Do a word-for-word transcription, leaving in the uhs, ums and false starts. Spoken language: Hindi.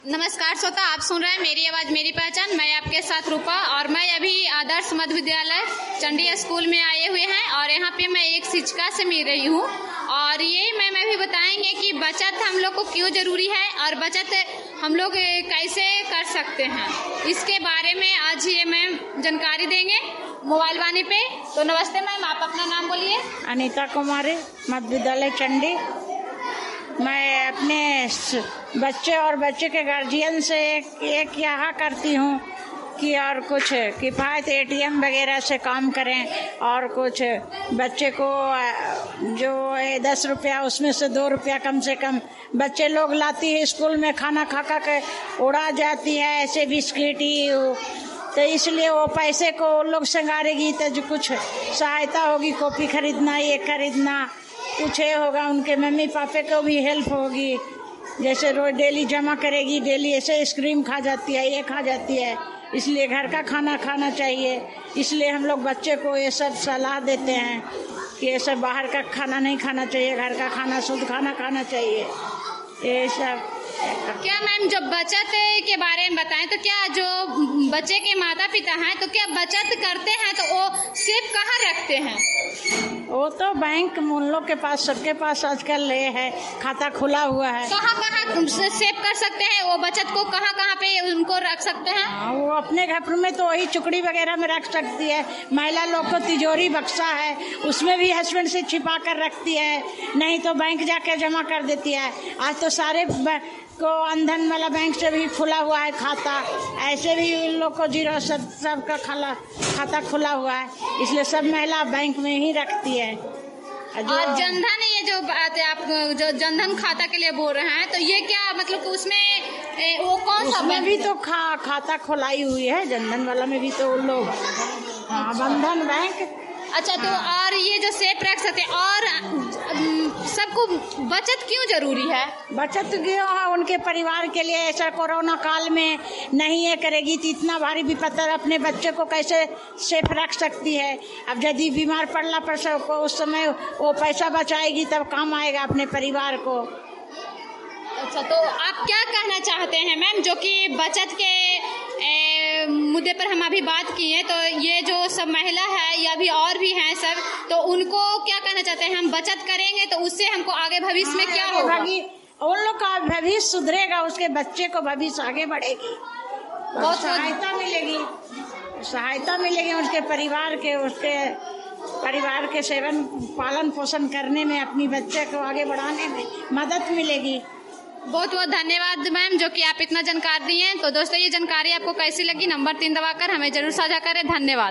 नमस्कार श्रोता, आप सुन रहे हैं मेरी आवाज मेरी पहचान। मैं आपके साथ रूपा और मैं अभी आदर्श मध्य विद्यालय चंडी स्कूल में आए हुए हैं और यहाँ पे मैं एक शिक्षिका से मिल रही हूँ और ये मैम अभी बताएंगे कि बचत हम लोग को क्यों जरूरी है और बचत हम लोग कैसे कर सकते हैं, इसके बारे में आज ये मैम जानकारी देंगे मोबाइल वाणी पे। तो नमस्ते मैम, आप अपना नाम बोलिए। अनीता कुमारी, मध्य विद्यालय चंडी। मैं अपने बच्चे और बच्चे के गार्जियन से एक, एक यहाँ करती हूँ कि और कुछ किफ़ायत एटीएम वगैरह से काम करें और कुछ बच्चे को जो दस रुपया उसमें से दो रुपया कम से कम बच्चे लोग लाती है स्कूल में, खाना खा खा के उड़ा जाती है ऐसे बिस्किट ही, तो इसलिए वो पैसे को लोग संगारेगी तो जो कुछ सहायता होगी, कॉपी खरीदना, ये खरीदना, कुछ ये होगा, उनके मम्मी पापा को भी हेल्प होगी। जैसे रोज डेली जमा करेगी, डेली ऐसे आइसक्रीम खा जाती है, ये खा जाती है, इसलिए घर का खाना खाना चाहिए। इसलिए हम लोग बच्चे को ये सब सलाह देते हैं कि ये सब बाहर का खाना नहीं खाना चाहिए, घर का खाना शुद्ध खाना खाना चाहिए। ये सब क्या मैम, जब बचत के बारे में बताएं तो क्या जो बच्चे के माता पिता हैं तो क्या बचत करते हैं तो वो सेव कहाँ रखते हैं? वो तो बैंक उन लोग के पास, सबके पास आजकल ये है, खाता खुला हुआ है। कहाँ कहाँ सेव कर सकते हैं वो बचत को, कहाँ कहाँ पे उनको रख सकते हैं? हाँ, वो अपने घर में तो वही चुकड़ी वगैरह में रख सकती है। महिला लोग को तिजोरी बक्सा है, उसमें भी हस्बैंड से छिपा कर रखती है, नहीं तो बैंक जाके जमा कर देती है। आज तो सारे को अंधन वाला बैंक से भी खुला हुआ है खाता, ऐसे भी उन लोग को जीरो सब सबका खाला खाता खुला हुआ है, इसलिए सब महिला बैंक में ही रखती है। और जनधन, ये जो बात है आप जो जनधन खाता के लिए बोल रहे हैं, तो ये क्या मतलब उसमें वो कौन सा? उसमें भी तो खा, खाता खुलाई हुई है, जनधन वाला में भी तो लोग, हाँ, बंधन बैंक। अच्छा, तो और ये जो सेफ रख सकते हैं, और सबको बचत क्यों जरूरी है? बचत क्यों है? उनके परिवार के लिए। ऐसा कोरोना काल में नहीं ये करेगी तो इतना भारी विपत्ति अपने बच्चे को कैसे सेफ रख सकती है? अब यदि बीमार पड़ना पर सबको उस समय वो पैसा बचाएगी तब काम आएगा अपने परिवार को। अच्छा, तो आप क्या कहना चाहते हैं मैम, जो कि बचत के ए, मुद्दे पर हम अभी बात की है, तो ये जो सब महिला है या भी और भी हैं सब, तो उनको क्या कहना चाहते हैं? हम बचत करेंगे तो उससे हमको आगे भविष्य में क्या होगा? उन लोग का भविष्य सुधरेगा, उसके बच्चे को भविष्य आगे बढ़ेगी, बहुत सहायता मिलेगी, सहायता मिलेगी उसके परिवार के, उसके परिवार के सेवन पालन पोषण करने में, अपनी बच्चे को आगे बढ़ाने में मदद मिलेगी। बहुत बहुत धन्यवाद मैम, जो कि आप इतना जानकारी दी हैं। तो दोस्तों, ये जानकारी आपको कैसी लगी, नंबर तीन दबाकर हमें जरूर साझा करें। धन्यवाद।